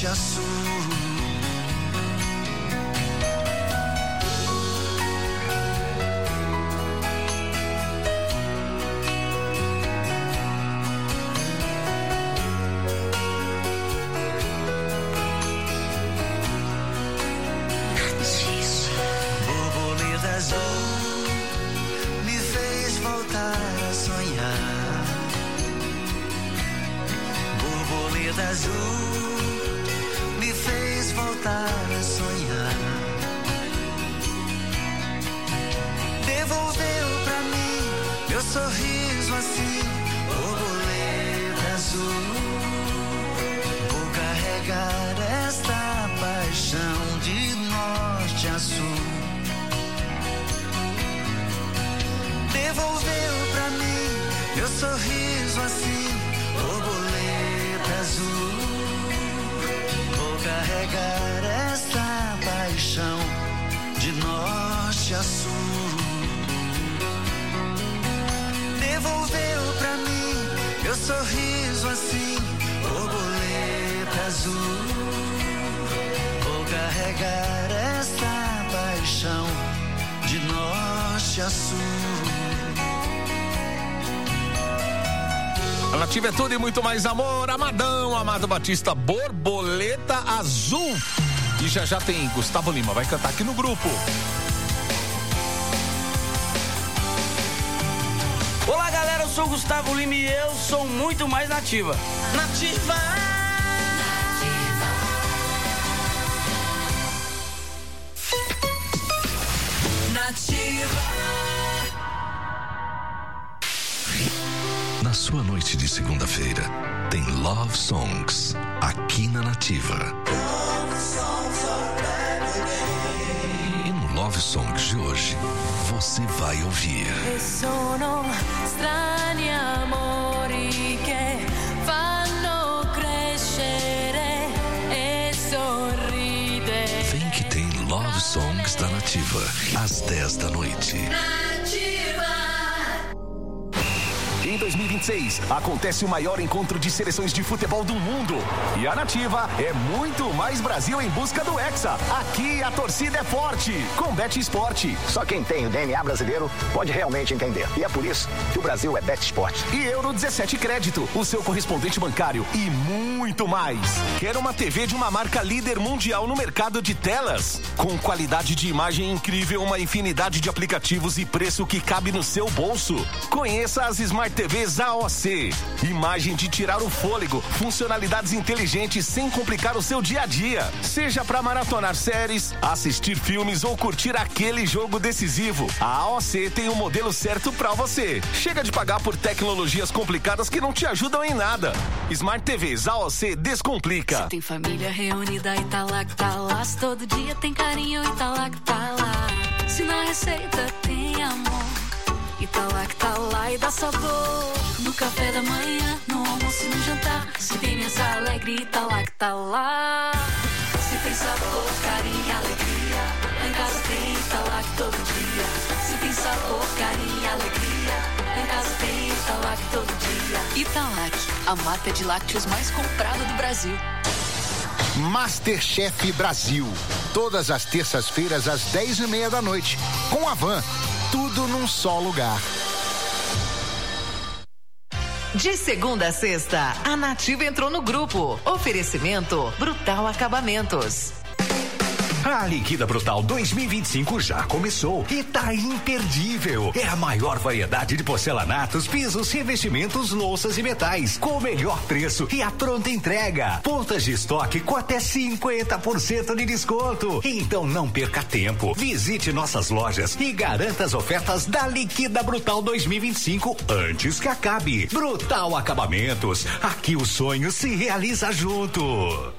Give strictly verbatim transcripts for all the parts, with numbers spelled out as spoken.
norte a sul. Sorriso assim, borboleta azul. Vou carregar esta paixão de norte a sul. Devolveu pra mim meu sorriso assim, borboleta azul. Vou carregar esta paixão de norte a sul. Devolveu pra mim meu sorriso assim, borboleta azul. Vou carregar esta paixão de norte a sul. A Nativa é tudo e muito mais amor. Amadão, Amado Batista, borboleta azul. E já já tem Gustavo Lima, vai cantar aqui no grupo. Olá galera, eu sou o Gustavo Lima e eu sou muito mais nativa. Nativa. Nativa. Na sua noite de segunda-feira tem Love Songs aqui na Nativa. E no Love Songs de hoje você vai ouvir. Sono strani amori che fanno crescere e sorridere. Vem que tem Love Songs da Nativa às dez da noite. Em dois mil e vinte e seis, acontece o maior encontro de seleções de futebol do mundo. E a Nativa é muito mais Brasil em busca do Hexa. Aqui a torcida é forte. Com Bet Esporte. Só quem tem o D N A brasileiro pode realmente entender. E é por isso que o Brasil é Bet Esporte. E Euro dezessete Crédito, o seu correspondente bancário. E muito mais. Quer uma T V de uma marca líder mundial no mercado de telas? Com qualidade de imagem incrível, uma infinidade de aplicativos e preço que cabe no seu bolso. Conheça as Smart T Vs A O C. Imagem de tirar o fôlego, funcionalidades inteligentes sem complicar o seu dia a dia. Seja para maratonar séries, assistir filmes ou curtir aquele jogo decisivo, a A O C tem o modelo certo para você. Chega de pagar por tecnologias complicadas que não te ajudam em nada. Smart T Vs A O C descomplica. Se tem família reunida e tá lá que tá lá, se todo dia tem carinho e tá lá que tá lá. Se na receita tem amor e tá lá que tá lá e dá sabor. No café da manhã, no almoço e no jantar. Se tem mesa alegre e tá lá que tá lá. Se tem sabor, carinho e alegria, lá em casa tem e tá lá que todo dia. Se tem sabor, carinho e alegria, lá em casa tem e tá lá que todo dia. Italac, a marca de lácteos mais comprada do Brasil. Masterchef Brasil. Todas as terças-feiras às dez e meia da noite. Com a Van. Tudo num só lugar. De segunda a sexta, a Nativa entrou no grupo. Oferecimento Brutal Acabamentos. A Liquida Brutal dois mil e vinte e cinco já começou e tá imperdível. É a maior variedade de porcelanatos, pisos, revestimentos, louças e metais, com o melhor preço e a pronta entrega. Pontas de estoque com até cinquenta por cento de desconto. Então não perca tempo. Visite nossas lojas e garanta as ofertas da Liquida Brutal dois mil e vinte e cinco antes que acabe. Brutal Acabamentos. Aqui o sonho se realiza junto.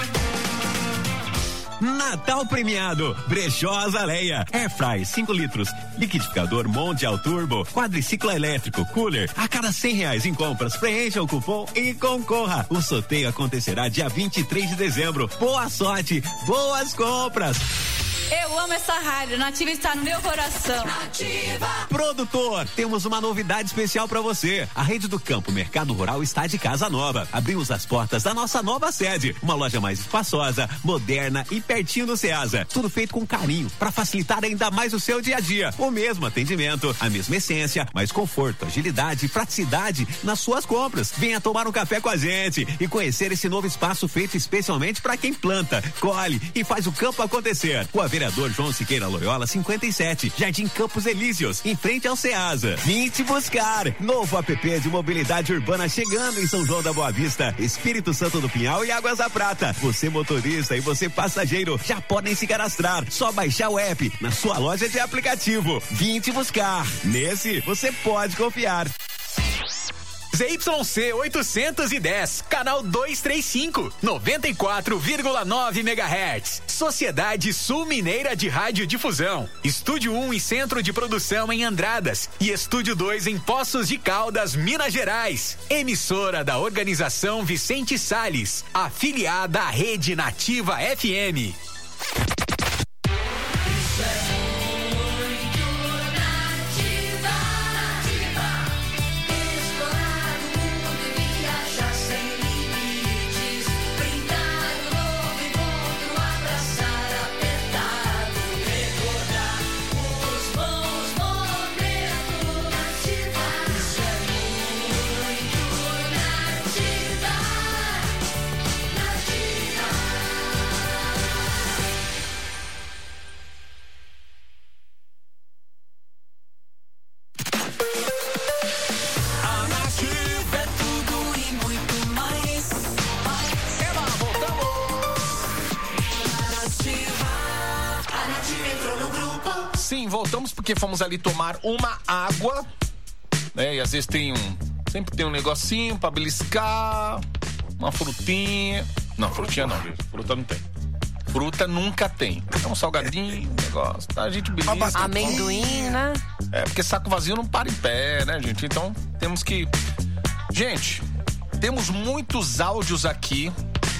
Natal premiado, Brechó Azaleia, Airfry cinco litros, liquidificador Mondial Turbo, quadriciclo elétrico, cooler, a cada cem reais em compras, preencha o cupom e concorra. O sorteio acontecerá dia vinte e três de dezembro. Boa sorte, boas compras! Eu amo essa rádio, Nativa está no meu coração. Nativa. Produtor, temos uma novidade especial pra você. A Rede do Campo Mercado Rural está de casa nova. Abrimos as portas da nossa nova sede. Uma loja mais espaçosa, moderna e pertinho do Ceasa. Tudo feito com carinho para facilitar ainda mais o seu dia a dia. O mesmo atendimento, a mesma essência, mais conforto, agilidade e praticidade nas suas compras. Venha tomar um café com a gente e conhecer esse novo espaço feito especialmente para quem planta, colhe e faz o campo acontecer. Rua Vereador João Siqueira Loyola cinquenta e sete, Jardim Campos Elíseos, em frente ao Ceasa. Vim te buscar. Novo app de mobilidade urbana chegando em São João da Boa Vista, Espírito Santo do Pinhal e Águas da Prata. Você motorista e você passageiro já podem se cadastrar. Só baixar o app na sua loja de aplicativo. Vim te buscar. Nesse você pode confiar. Z Y C oitocentos e dez, canal duzentos e trinta e cinco, noventa e quatro vírgula nove megahertz. Sociedade Sul Mineira de Radiodifusão. Estúdio um e Centro de Produção em Andradas e Estúdio dois em Poços de Caldas, Minas Gerais. Emissora da Organização Vicente Salles, afiliada à Rede Nativa F M. Sim, voltamos porque fomos ali tomar uma água, né? E às vezes tem um, sempre tem um negocinho pra beliscar, uma frutinha. Não, frutinha não, fruta não tem. Fruta nunca tem. É um salgadinho, negócio, tá? A gente belisca. Amendoim, né? É, porque saco vazio não para em pé, né, gente? Então, temos que... Gente, temos muitos áudios aqui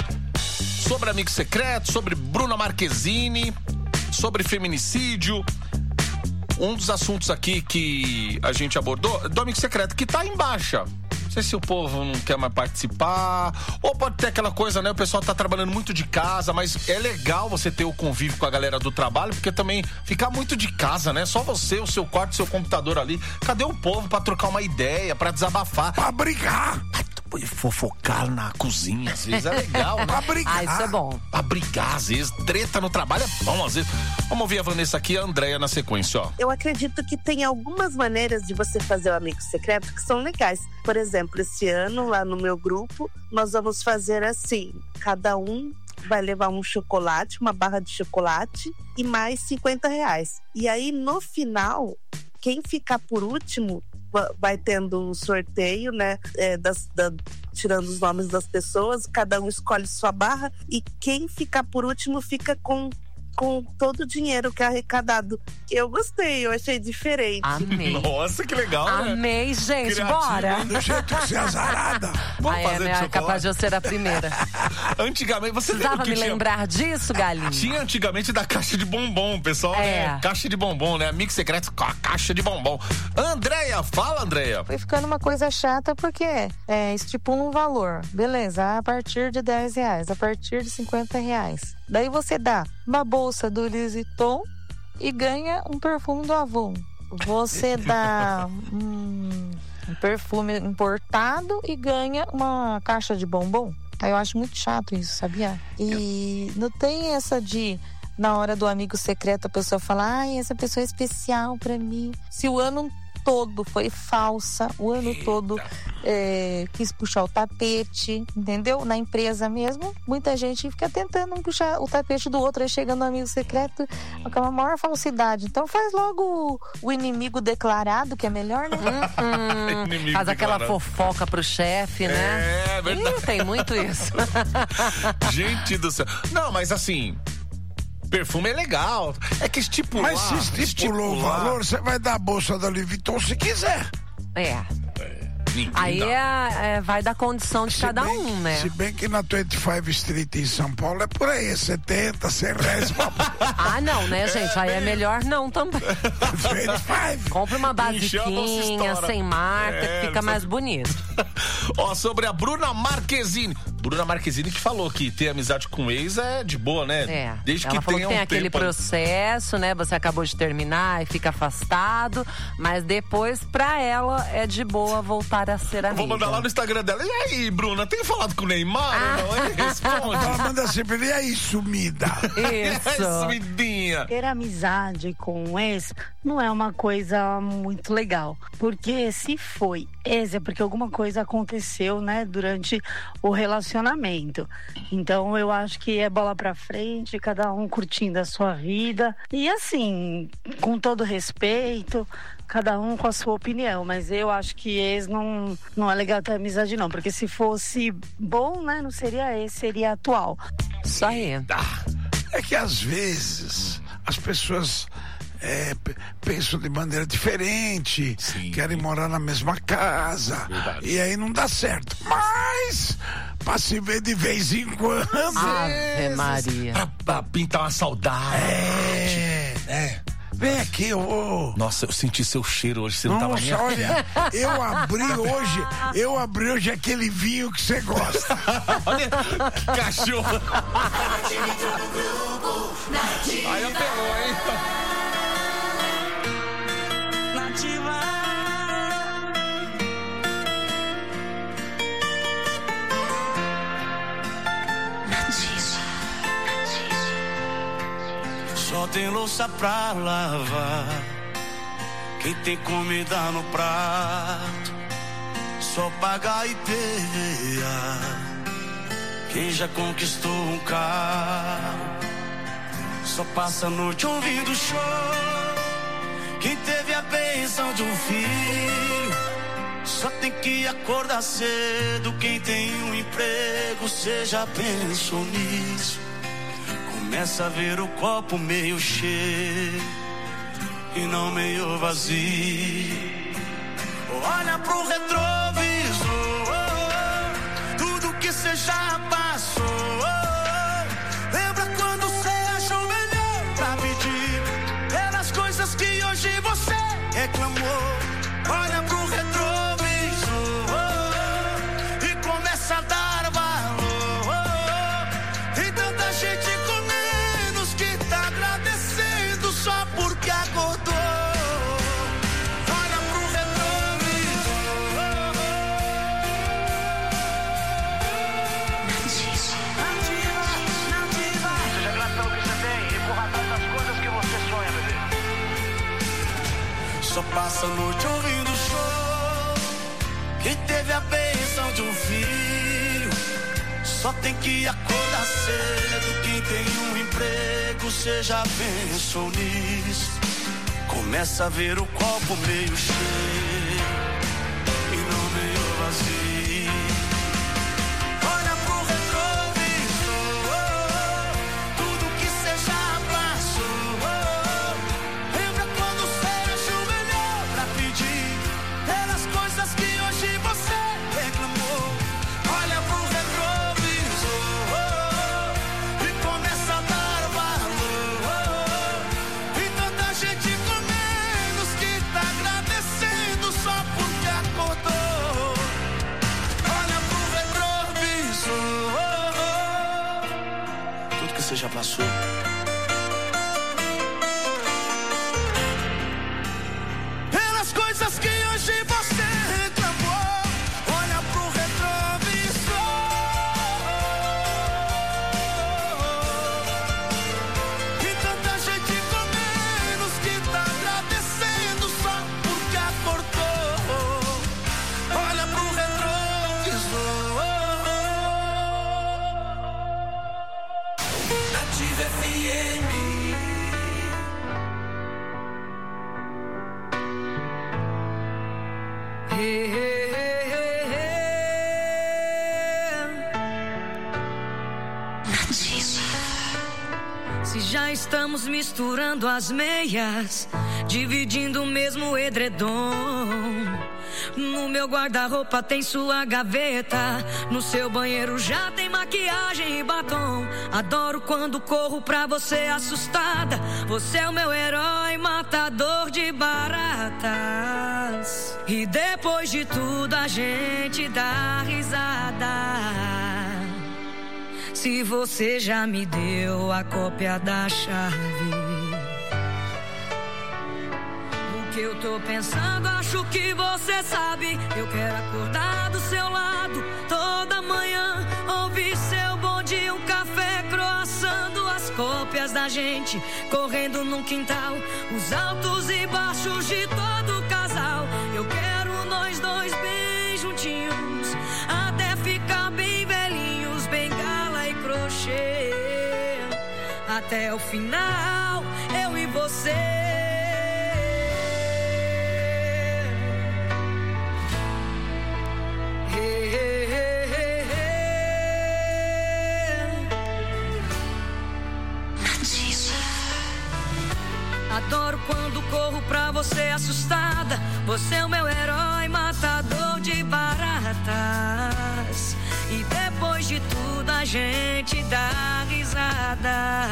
sobre Amigo Secreto, sobre Bruna Marquezine, sobre feminicídio. Um dos assuntos aqui que a gente abordou, do Amigo Secreto, que tá em baixa. Não sei se o povo não quer mais participar, ou pode ter aquela coisa, né? O pessoal tá trabalhando muito de casa, mas é legal você ter o convívio com a galera do trabalho, porque também ficar muito de casa, né? Só você, o seu quarto, o seu computador ali. Cadê o povo pra trocar uma ideia, pra desabafar? Pra brigar! Fofocar na cozinha, às vezes é legal, né? Pra brigar. Ah, isso é bom. Pra brigar, às vezes. Treta no trabalho é bom, às vezes. Vamos ouvir a Vanessa aqui e a Andréia na sequência, ó. Eu acredito que tem algumas maneiras de você fazer o Amigo Secreto que são legais. Por exemplo, esse ano, lá no meu grupo, nós vamos fazer assim: cada um vai levar um chocolate, uma barra de chocolate e mais cinquenta reais. E aí, no final, quem ficar por último vai tendo um sorteio, né? É, das, da, tirando os nomes das pessoas, cada um escolhe sua barra e quem ficar por último fica com, com todo o dinheiro que é arrecadado. Eu gostei, eu achei diferente. Amei. Nossa, que legal, Amei, né? gente, Criativo, bora. Do jeito que você é azarada. Vamos ah, fazer é, de né? chocolate? Capaz de eu ser a primeira. Antigamente, você precisava que me tinha... lembrar disso, Galinha? Tinha antigamente da caixa de bombom, pessoal, é. né? Caixa de bombom, né? Amigo Secreto com a caixa de bombom. Andréia, fala, Andréia. Foi ficando uma coisa chata porque é, estipula um valor. Beleza, a partir de dez reais, a partir de cinquenta reais. Daí você dá uma bolsa do Louis Vuitton e ganha um perfume do Avon. Você dá um, um perfume importado e ganha uma caixa de bombom. Aí eu acho muito chato isso, sabia? E não tem essa de, na hora do Amigo Secreto, a pessoa falar: ai, essa pessoa é especial pra mim. Se o ano todo foi falsa, o ano Eita. todo é, quis puxar o tapete, entendeu? Na empresa mesmo, muita gente fica tentando puxar o tapete do outro, aí chega no Amigo Secreto, com a maior falsidade. Então faz logo o inimigo declarado, que é melhor, né? Hum, faz aquela declarado. fofoca pro chefe, né? É, verdade. Ih, tem muito isso. Gente do céu. Não, mas assim... Perfume é legal. É que estipular... Mas se estipulou o valor, você vai dar a bolsa da Louis Vuitton se quiser. É. é. Ninguém Aí dá. é, é, vai da condição de Se cada bem- um, né? Se bem que na vinte e cinco Street em São Paulo é por aí, setenta, cem reais. Ah, não, né, gente? Aí é melhor não também. Compre uma basiquinha, sem marca, É, que fica mais bonito. Ó, sobre a Bruna Marquezine. Bruna Marquezine que falou que ter amizade com o ex é de boa, né? É. Desde Ela que falou tenha que tem um aquele tempo. processo, né? Você acabou de terminar e fica afastado, mas depois, pra ela, é de boa voltar a ser amiga. Vou mandar lá no Instagram dela. E aí, Bruna, tem falado com o Neymar Ah. ou não? Ele responde. Ela manda sempre, e aí, sumida? Isso. Sumidinha. Ter amizade com um ex não é uma coisa muito legal. Porque se foi ex, é porque alguma coisa aconteceu, né, durante o relacionamento. Então eu acho que é bola pra frente, cada um curtindo a sua vida. E assim, com todo respeito, cada um com a sua opinião. Mas eu acho que ex não, não é legal ter amizade, não. Porque se fosse bom, né, não seria ex, seria atual. Isso aí. É que às vezes as pessoas é, p- pensam de maneira diferente, querem morar na mesma casa, e aí não dá certo. Mas pra se ver de vez em quando. Ave Maria. Pra, pra pintar uma saudade. É. É. Vem aqui, ô. Nossa, eu senti seu cheiro hoje, você não tava Nossa, nem olha, eu abri hoje, eu abri hoje aquele vinho que você gosta. Olha, que cachorro. Aí apelou, hein? Nativa. Só tem louça pra lavar, quem tem comida no prato, só paga I P V A. Quem já conquistou um carro, só passa a noite ouvindo show. Quem teve a bênção de um filho, só tem que acordar cedo. Quem tem um emprego, cê já pensou nisso? Começa a ver o copo meio cheio e não meio vazio. Olha pro retrovisor, tudo que cê já passou. Lembra quando cê achou melhor pra pedir pelas coisas que hoje você reclamou. Olha pro retrovisor e começa a dar valor. Tem tanta gente com menos que tá agradecendo só porque acordou. Olha pro Seja grato pelo que você tem e corra atrás das coisas que você sonha, bebê. Só passa a noite ouvindo show. Quem teve a bênção de um filho, só tem que acordar cedo. Quem tem um emprego, cê já pensou nisso? Começa a ver o copo meio cheio e não meio vazio. Olha pro retrovisor, tudo que cê já passou. Lembra quando cê achou melhor pra pedir pelas coisas que hoje você reclamou. Olha pro retrovisor e começa a dar valor. Tem tanta gente com menos que tá agradecendo só porque acordou. Olha pro retrovisor, tudo que você já passou. Pelas coisas que hoje você reclamou. Olha pro retrovisor e tanta gente com menos que tá agradecendo só porque acordou. Olha pro retrovisor. Nativa F M. Se já estamos misturando as meias, dividindo o mesmo edredom, No meu guarda-roupa tem sua gaveta. No seu banheiro já tem maquiagem e batom. Adoro quando corro pra você assustada. Você é o meu herói, matador de baratas. E depois de tudo a gente dá risada. Se você já me deu a cópia da chave, o que eu tô pensando, acho que você sabe. Eu quero acordar do seu lado toda manhã, ouvir seu bonde, um café, croissant, duas cópias da gente correndo num quintal, os altos e baixos de todo casal. Eu quero nós dois bem juntinhos, até ficar bem velhinhos, bengala e crochê, até o final, eu e você. Adoro quando corro pra você assustada. Você é o meu herói, matador de baratas. E depois de tudo a gente dá risada.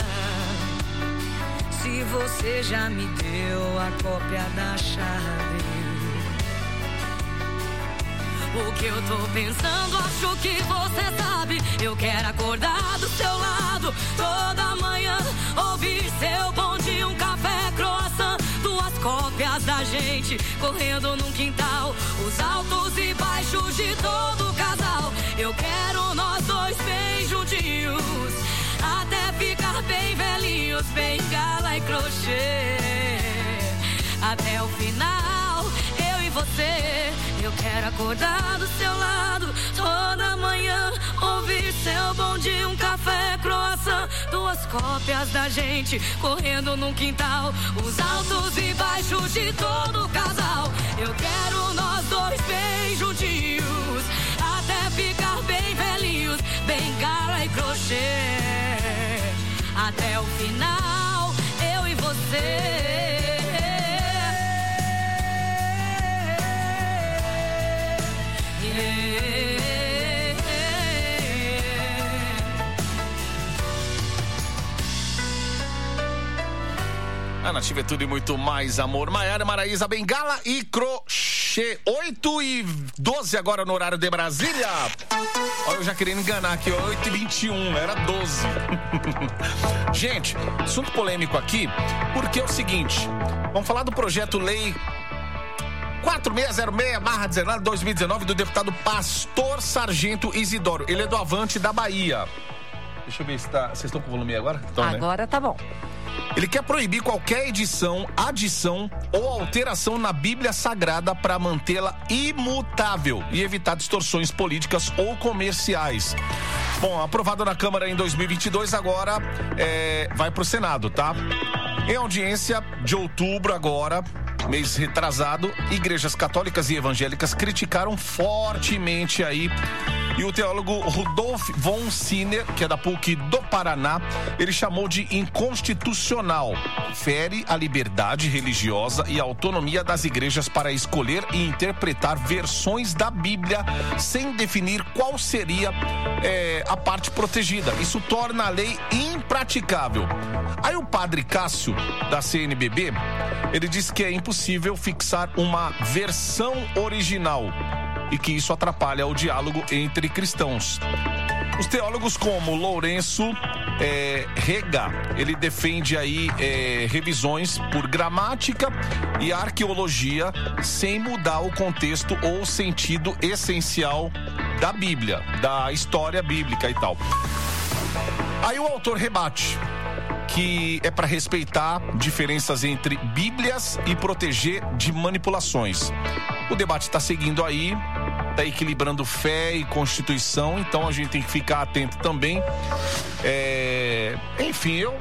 Se você já me deu a cópia da chave, o que eu tô pensando, acho que você sabe. Eu quero acordar do seu lado toda manhã, ouvir seu bonde, um café, croissant, duas cópias da gente correndo num quintal, os altos e baixos de todo casal. Eu quero nós dois bem juntinhos, até ficar bem velhinhos, bengala e crochê, até o final, eu e você. Eu quero acordar do seu lado toda manhã, ouvir seu bonde, um café, croissant, duas cópias da gente correndo num quintal, os altos e baixos de todo casal. Eu quero nós dois bem juntinhos, até ficar bem velhinhos, bengala e crochê, até o final, eu e você. A Nativa é tudo e muito mais, amor. Maiara, Maraísa, bengala e crochê. oito e doze agora no horário de Brasília. Olha, eu já querendo enganar aqui, ó, oito e vinte e um, era doze. Gente, assunto polêmico aqui, porque é o seguinte, vamos falar do projeto lei quatro seis zero seis barra dezenove dois mil e dezenove do deputado Pastor Sargento Isidoro. Ele é do Avante da Bahia. Deixa eu ver se tá... Vocês estão com o volume aí agora? Então, agora, né? Tá bom. Ele quer proibir qualquer edição, adição ou alteração na Bíblia Sagrada para mantê-la imutável e evitar distorções políticas ou comerciais. Bom, aprovado na Câmara em dois mil e vinte e dois, agora é, vai pro Senado, tá? Em audiência de outubro agora, mês retrasado, igrejas católicas e evangélicas criticaram fortemente aí. E o teólogo Rudolf von Sinner, que é da P U C do Paraná, ele chamou de inconstitucional. Fere a liberdade religiosa e a autonomia das igrejas para escolher e interpretar versões da Bíblia sem definir qual seria é, a parte protegida. Isso torna a lei impraticável. Aí o padre Cássio, da C N B B, ele disse que é impossível fixar uma versão original e que isso atrapalha o diálogo entre cristãos. Os teólogos como Lourenço é, Rega, ele defende aí é, revisões por gramática e arqueologia sem mudar o contexto ou sentido essencial da Bíblia, da história bíblica e tal. Aí o autor rebate que é para respeitar diferenças entre Bíblias e proteger de manipulações. O debate está seguindo aí, está equilibrando fé e Constituição, então a gente tem que ficar atento também. É... Enfim, eu...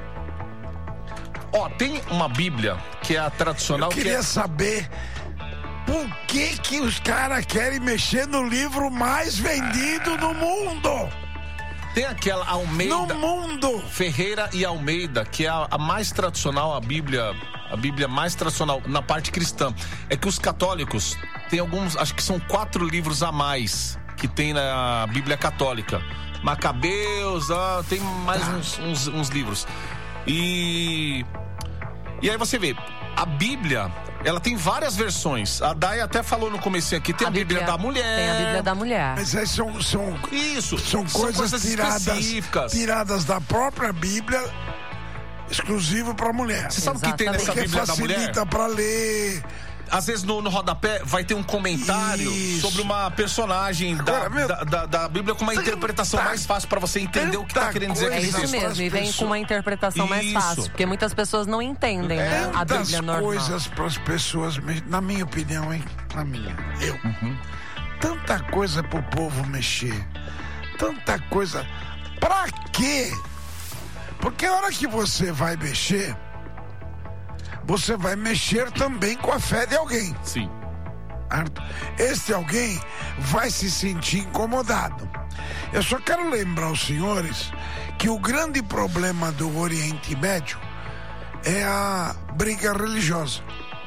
Ó, tem uma Bíblia que é a tradicional... Eu queria que é... saber por que que os caras querem mexer no livro mais vendido do mundo. Tem aquela Almeida... No mundo! Ferreira e Almeida, que é a, a mais tradicional, a Bíblia a Bíblia mais tradicional na parte cristã. É que os católicos têm alguns, acho que são quatro livros a mais que tem na Bíblia católica. Macabeus, ah, tem mais ah. uns, uns, uns livros. E, e aí você vê, a Bíblia, ela tem várias versões. A Day até falou no começo aqui, tem a, a Bíblia, Bíblia da Mulher. Tem a Bíblia da Mulher. Mas aí são, são, Isso, são, são coisas, coisas tiradas, específicas. tiradas da própria Bíblia, exclusivo para mulher. Você sabe o que tem nessa Porque Bíblia da Mulher? Facilita para ler. Às vezes no, no rodapé vai ter um comentário Isso. sobre uma personagem Agora, da, meu, da, da, da Bíblia com uma interpretação tá, mais fácil para você entender o que tá querendo dizer. É isso mesmo, e vem com uma interpretação mais fácil, porque muitas pessoas não entendem, né, a Bíblia normal. Coisas para as pessoas, na minha opinião, hein? Na minha, eu. Uhum. Tanta coisa pro povo mexer, tanta coisa. Pra quê? Porque a hora que você vai mexer, você vai mexer também com a fé de alguém. Sim. Este alguém vai se sentir incomodado. Eu só quero lembrar aos senhores que o grande problema do Oriente Médio é a briga religiosa.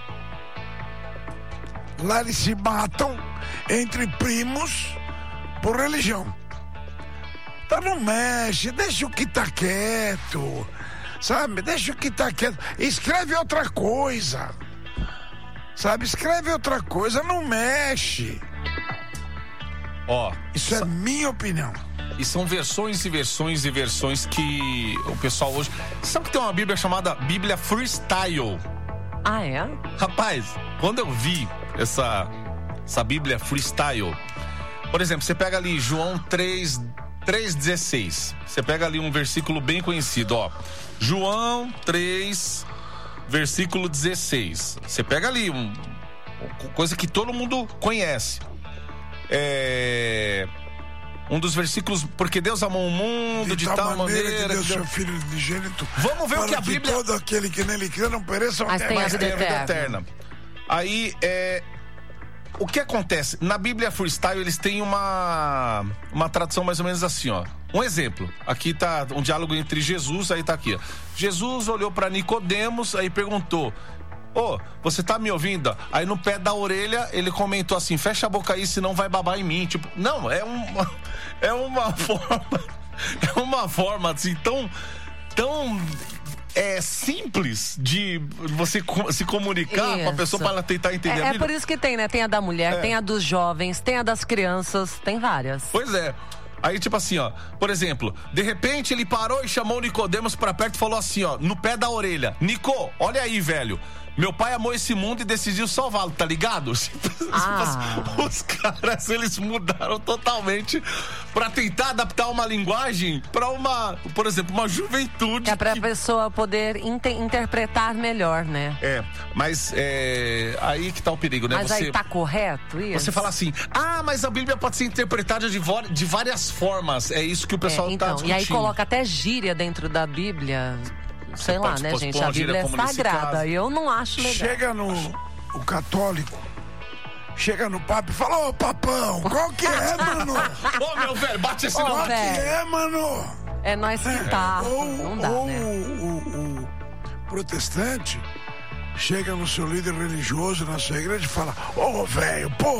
Lá eles se matam entre primos por religião. Então não mexe, deixa o que tá quieto. Sabe, deixa o que tá quieto. Escreve outra coisa. Sabe, escreve outra coisa, não mexe. Ó, isso é minha opinião. E são versões e versões e versões que o pessoal hoje... Sabe que tem uma Bíblia chamada Bíblia Freestyle? Ah, é? Rapaz, quando eu vi essa, essa Bíblia Freestyle, por exemplo, você pega ali João três, três, dezesseis. Você pega ali um versículo bem conhecido, ó. João três, versículo dezesseis. Você pega ali um, coisa que todo mundo conhece. É... Um dos versículos, porque Deus amou o mundo de, de tal, tal maneira, maneira que deu seu filho unigênito. Vamos ver o que a Bíblia... todo aquele que nele crê não pereça, mas tem a vida eterna. eterna. Aí, é... o que acontece? Na Bíblia Freestyle, eles têm uma uma tradução mais ou menos assim, ó. Um exemplo, aqui tá um diálogo entre Jesus, aí tá aqui, ó. Jesus olhou para Nicodemos, aí perguntou: ô, oh, você tá me ouvindo? Aí no pé da orelha ele comentou assim: fecha a boca aí, senão vai babar em mim. Tipo, não, é uma é uma forma é uma forma assim tão tão é simples de você se comunicar isso com a pessoa para ela tentar entender é, a vida. É por isso que tem, né? Tem a da mulher, é. tem a dos jovens, tem a das crianças, tem várias. Pois é. Aí, tipo assim, ó, por exemplo, de repente ele parou e chamou o Nicodemos pra perto e falou assim, ó, no pé da orelha: Nico, olha aí, velho, meu pai amou esse mundo e decidiu salvá-lo, tá ligado? Ah. Os caras, eles mudaram totalmente pra tentar adaptar uma linguagem pra uma, por exemplo, uma juventude. É pra que... pessoa poder inter- interpretar melhor, né? É, mas é aí que tá o perigo, né? Mas você, aí tá correto isso? Você fala assim: ah, mas a Bíblia pode ser interpretada de, vo- de várias formas. É isso que o pessoal é, então, tá discutindo. E aí coloca até gíria dentro da Bíblia. Sei Você lá, pode, né, pode gente? A Bíblia é sagrada e eu não acho legal. Chega no o católico, chega no Papa e fala: ô, papão, qual que é, mano? Ô, meu velho, bate esse Qual nome. que é, mano? É nós que tá. Ou, não dá, ou né? o, o protestante chega no seu líder religioso, na sua igreja e fala: ô, velho, pô,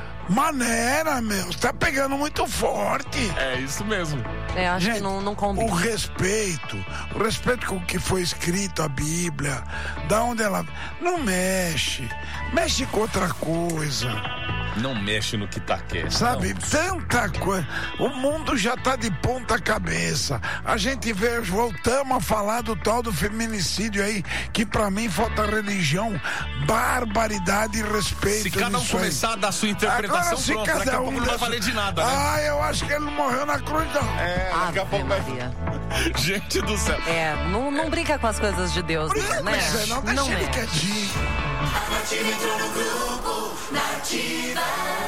maneira, meu, você tá pegando muito forte. É isso mesmo. É, acho Gente, que não, não combina. O respeito, o respeito com o que foi escrito a Bíblia, da onde ela... Não mexe, mexe com outra coisa. Não mexe no que tá quieto. Sabe, não. Tanta coisa. O mundo já tá de ponta cabeça. A gente vê, voltamos a falar do tal do feminicídio aí, que pra mim falta religião, barbaridade e respeito. Se cada um começar a dar sua interpretação, agora, se pronto, cada daqui a um pouco não vai valer de nada, né? Ah, eu acho que ele não morreu na cruz, não. É, daqui a pouco vai... Gente do céu. É, não, não brinca com as coisas de Deus, Brinca, né? Mas não, deixa não ele é. quietinho. A Nativa entrou no grupo, Nativa.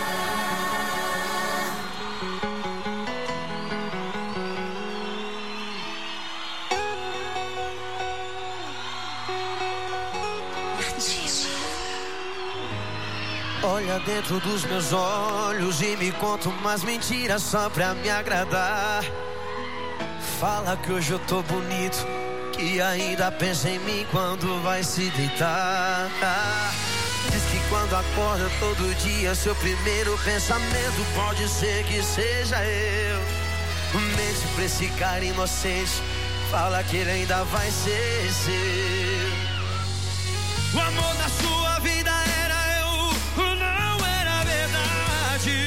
Olha dentro dos meus olhos e me conta umas mentiras só pra me agradar. Fala que hoje eu tô bonito, que ainda pensa em mim quando vai se deitar. Diz que quando acorda todo dia, seu primeiro pensamento pode ser que seja eu. Mente pra esse cara inocente, fala que ele ainda vai ser seu. O amor da sua vida era eu, não era verdade.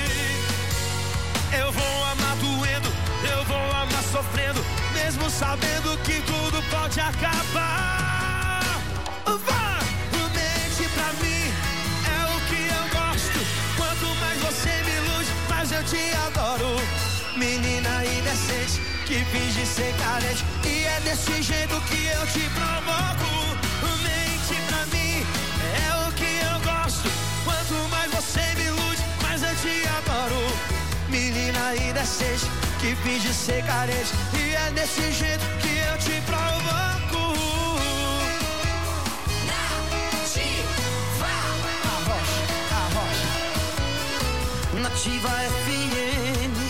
Eu vou amar doendo, eu vou amar sofrendo, mesmo sabendo que tudo pode acabar. Vá, mente pra mim, é o que eu gosto. Quanto mais você me ilude, mais eu te adoro. Menina indecente, que finge ser carente, e é desse jeito que eu te provoco. Mente pra mim, é o que eu gosto. Quanto mais você me ilude, mais eu te adoro. Menina indecente, que finge ser carente, e é desse jeito que eu te provoco. Nativa, Nativa F M.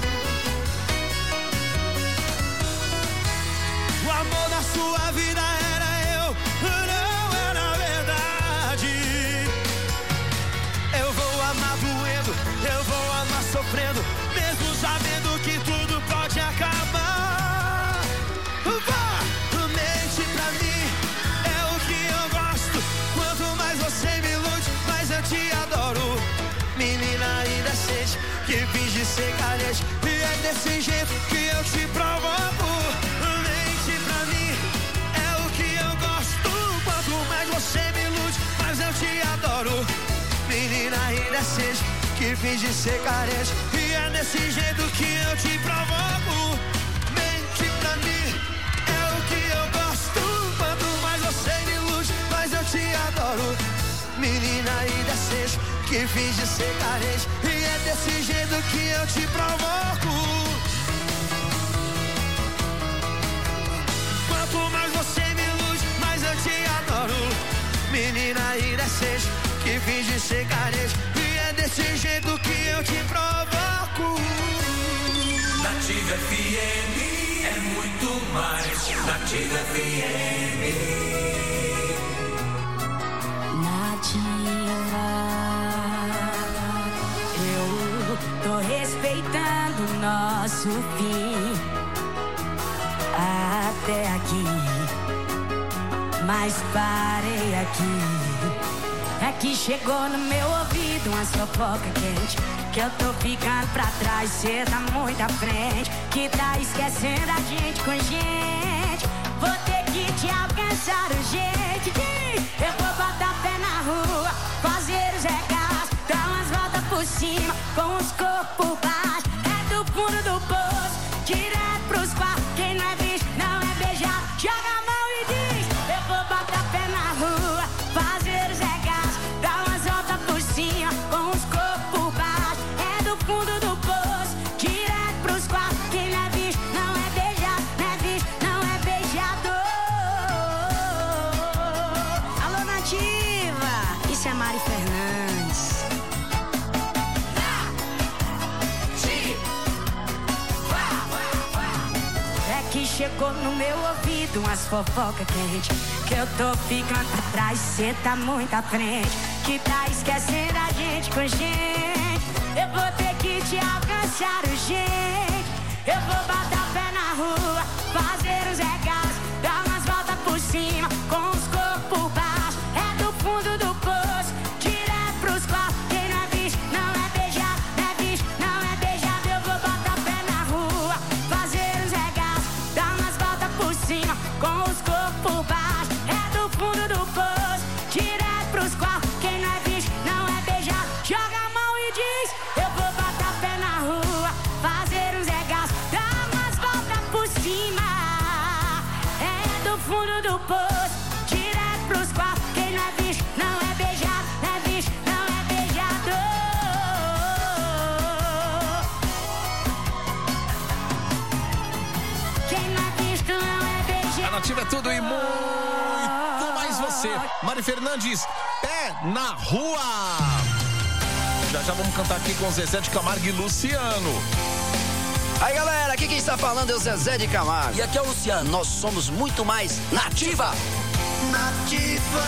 O amor da sua vida era eu, não era verdade. Eu vou amar doendo, eu vou amar sofrendo, mesmo sabendo que tudo pode acabar. Vá, mente pra mim, é o que eu gosto. Quanto mais você me ilude, mais eu te adoro. Menina indecente, que finge ser carente, e é desse jeito que eu te provoco. Você me ilude, mas eu te adoro. Menina indecente, que finge ser carente, e é desse jeito que eu te provoco. Mente pra mim, é o que eu gosto. Quanto mais você me ilude, mais eu te adoro. Menina indecente, que finge ser carente, e é desse jeito que eu te provoco. Quanto mais você me ilude, mais eu te adoro. Menina indecente, que finge ser carente, e é desse jeito que eu te provoco. Nativa F M é muito mais. Nativa F M. Nativa, eu tô respeitando o nosso fim até aqui, mas parei aqui. É que chegou no meu ouvido uma fofoca quente, que eu tô ficando pra trás, cê tá muito à frente, que tá esquecendo a gente com gente. Vou ter que te alcançar urgente. Eu vou botar pé na rua, fazer os regaços, dar umas voltas por cima, com os corpos baixos. É do fundo do poço, direto pros quartos. Quem não é visto, não é beijado. Joga a mão e diz: eu vou botar pé na rua, fazer os regaços, dar umas voltas por cima, com os corpos baixos. É do fundo do poço, direto pros quartos. Quem não é visto, não é beijado, não é visto, não é beijado. Alô, Nativa, isso é Mari Fernandes. É que chegou no meu ouvido umas fofoca quente, que eu tô ficando pra trás, cê tá muito à frente, que tá esquecendo a gente com gente. Eu vou ter que te alcançar urgente. Eu vou botar pé na rua, fazer os regaços, dar umas voltas por cima, com os corpos baixos. É do fundo do poço, direto pros quartos. Quem não é visto, não é beijado, não é visto, não é beijado. Eu vou botar pé na rua, fazer os regaços, dar umas voltas por cima, com os corpos baixos. É do fundo do poço, direto pros quartos. Quem não é visto, não é beijado. Joga a mão e diz: eu vou botar pé na rua, fazer os regaços, dar umas voltas por cima. É do fundo do poço, direto pros quartos. Quem não é visto, não é beijado, não é visto, não é beijado. Quem não é visto, não é beijado. A Nativa é tudo e muito mais você. Mari Fernandes, pé na rua. Já já vamos cantar aqui com Zezé de Camargo e Luciano. Aí galera, aqui quem está falando é o Zezé de Camargo. E aqui é o Luciano, nós somos muito mais Nativa. Nativa.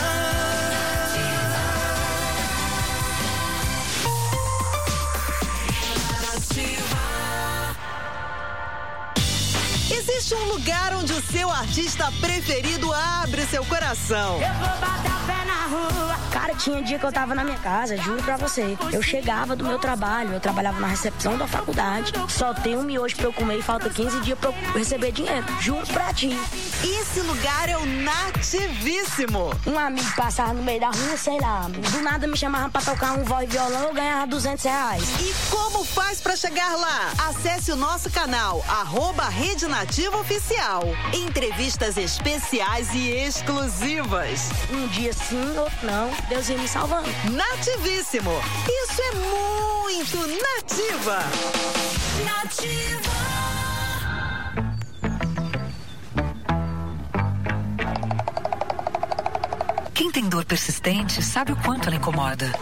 Existe um lugar onde o seu artista preferido abre seu coração. Eu vou bater o pé na rua. Cara, tinha dia que eu tava na minha casa, juro pra você. Eu chegava do meu trabalho, eu trabalhava na recepção da faculdade. Só tem um miojo pra eu comer e falta quinze dias pra eu receber dinheiro. Juro pra ti. Esse lugar é o Nativíssimo. Um amigo passava no meio da rua, sei lá, do nada me chamava pra tocar um voz e violão, eu ganhava duzentos reais. E como faz pra chegar lá? Acesse o nosso canal, arroba Rede Nativa Oficial. Entrevistas especiais e exclusivas. Um dia sim, outro não. Deus ia me salvando. Nativíssimo. Isso é muito Nativa. Nativa. Quem tem dor persistente sabe o quanto ela incomoda.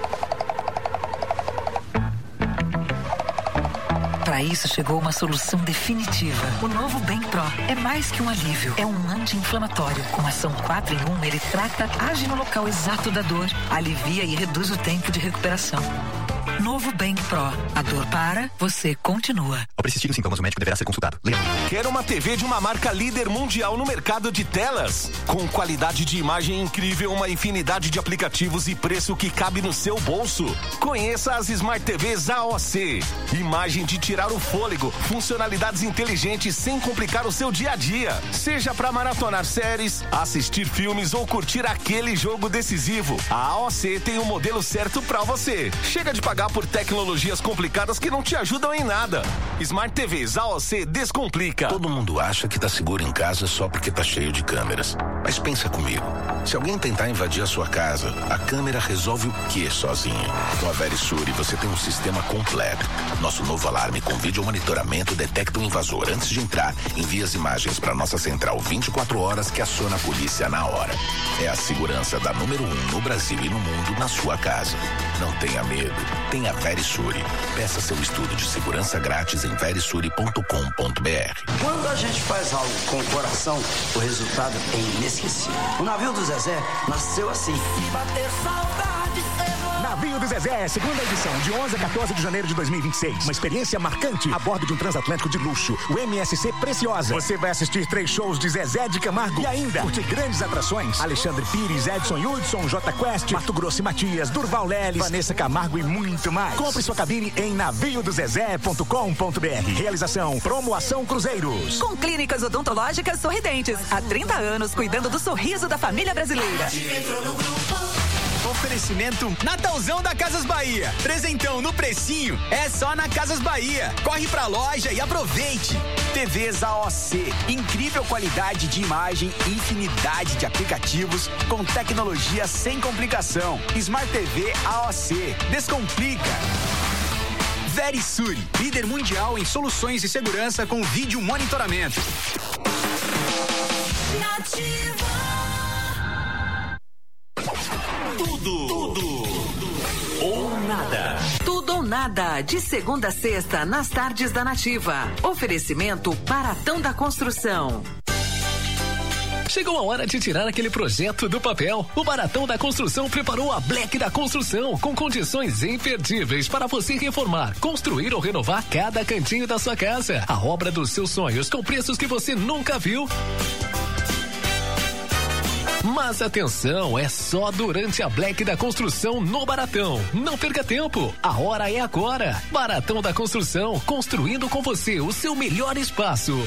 Para isso chegou uma solução definitiva. O novo Bem Pro é mais que um alívio. É um anti-inflamatório. Com ação quatro em um, ele trata, age no local exato da dor, alivia e reduz o tempo de recuperação. Novo Bem Pro. A dor para, você continua. Ao persistir os sintomas, o médico deverá ser consultado. Lembra? Quer uma T V de uma marca líder mundial no mercado de telas? Com qualidade de imagem incrível, uma infinidade de aplicativos e preço que cabe no seu bolso. Conheça as Smart T Vs A O C. Imagem de tirar o fôlego, funcionalidades inteligentes sem complicar o seu dia a dia. Seja para maratonar séries, assistir filmes ou curtir aquele jogo decisivo, a A O C tem o modelo certo para você. Chega de pagar por tecnologias complicadas que não te ajudam em nada. Smart T Vs A O C descomplica. Todo mundo acha que tá seguro em casa só porque tá cheio de câmeras. Mas pensa comigo. Se alguém tentar invadir a sua casa, a câmera resolve o quê sozinha? Com a Verisure você tem um sistema completo. Nosso novo alarme com vídeo monitoramento detecta o invasor antes de entrar, envia as imagens para nossa central vinte e quatro horas que aciona a polícia na hora. É a segurança da número um no Brasil e no mundo na sua casa. Não tenha medo. Tem a Verisure. Peça seu estudo de segurança grátis em verisure ponto com ponto b r. Quando a gente faz algo com o coração, o resultado é inesquecível. O navio do Zezé nasceu assim. Se bater saudade, Navio do Zezé, segunda edição, de onze a quatorze de janeiro de dois mil e vinte e seis. Uma experiência marcante a bordo de um transatlântico de luxo, o M S C Preciosa. Você vai assistir três shows de Zezé de Camargo e ainda curtir grandes atrações: Alexandre Pires, Edson Hudson, J Quest, Mato Grosso e Matias, Durval Leles, Vanessa Camargo e muito mais. Compre sua cabine em navio do zezé ponto com ponto b r. Realização Promoação Cruzeiros. Com clínicas odontológicas sorridentes. Há trinta anos cuidando do sorriso da família brasileira. Oferecimento Natalzão da Casas Bahia. Presentão no precinho é só na Casas Bahia. Corre pra loja e aproveite. T Vs A O C. Incrível qualidade de imagem, infinidade de aplicativos com tecnologia sem complicação. Smart T V A O C. Descomplica. Verisure, líder mundial em soluções de segurança com vídeo monitoramento. Nativa. Tudo, tudo ou nada. Tudo ou nada, de segunda a sexta, nas tardes da Nativa. Oferecimento Baratão da Construção. Chegou a hora de tirar aquele projeto do papel. O Baratão da Construção preparou a Black da Construção, com condições imperdíveis para você reformar, construir ou renovar cada cantinho da sua casa. A obra dos seus sonhos, com preços que você nunca viu. Mas atenção, é só durante a Black da Construção no Baratão. Não perca tempo, a hora é agora. Baratão da Construção, construindo com você o seu melhor espaço.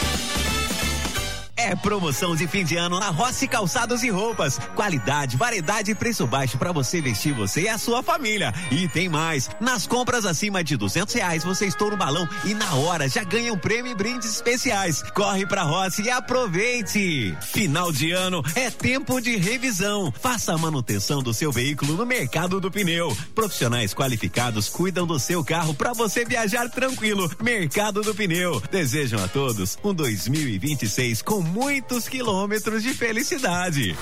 É promoção de fim de ano na Rossi Calçados e Roupas. Qualidade, variedade e preço baixo para você vestir você e a sua família. E tem mais. Nas compras acima de duzentos reais, você estoura o balão e na hora já ganha um prêmio e brindes especiais. Corre pra Rossi e aproveite. Final de ano é tempo de revisão. Faça a manutenção do seu veículo no Mercado do Pneu. Profissionais qualificados cuidam do seu carro para você viajar tranquilo. Mercado do Pneu. Desejam a todos um dois mil e vinte e seis com muitos quilômetros de felicidade.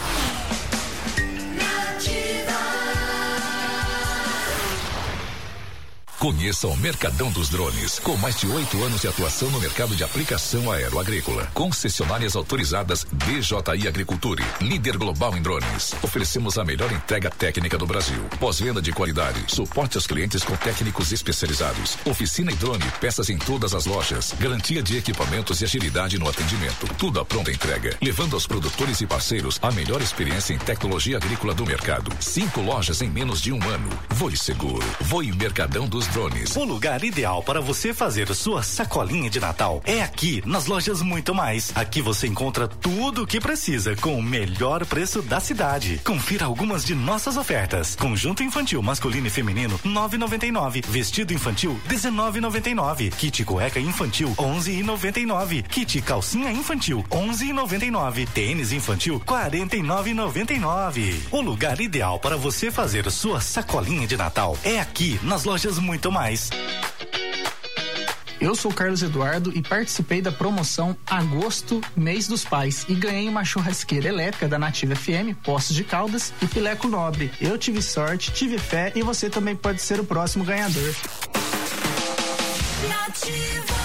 Conheça o Mercadão dos Drones, com mais de oito anos de atuação no mercado de aplicação aeroagrícola. Concessionárias autorizadas D J I Agriculture, líder global em drones. Oferecemos a melhor entrega técnica do Brasil. Pós-venda de qualidade, suporte aos clientes com técnicos especializados. Oficina e drone, peças em todas as lojas. Garantia de equipamentos e agilidade no atendimento. Tudo à pronta entrega, levando aos produtores e parceiros a melhor experiência em tecnologia agrícola do mercado. Cinco lojas em menos de um ano. Voe seguro. Voe Mercadão dos Drones. O lugar ideal para você fazer sua sacolinha de Natal é aqui, nas lojas Muito Mais. Aqui você encontra tudo o que precisa com o melhor preço da cidade. Confira algumas de nossas ofertas. Conjunto infantil masculino e feminino nove e noventa e nove. Vestido infantil dezenove e noventa e nove. Kit cueca infantil onze e noventa e nove. Kit calcinha infantil onze e noventa e nove. Tênis infantil quarenta e nove e noventa e nove. O lugar ideal para você fazer sua sacolinha de Natal é aqui, nas lojas Muito Mais. Eu sou Carlos Eduardo e participei da promoção Agosto, Mês dos Pais, e ganhei uma churrasqueira elétrica da Nativa F M, Poços de Caldas e Pileco Nobre. Eu tive sorte, tive fé e você também pode ser o próximo ganhador. Nativa.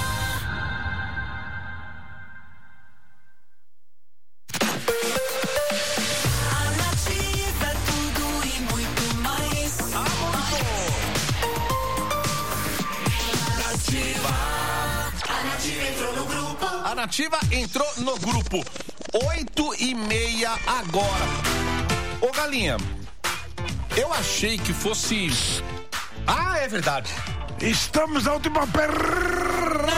A Nativa entrou no grupo. Oito e meia agora. Ô, Galinha, eu achei que fosse... Ah, é verdade. Estamos na última pernada.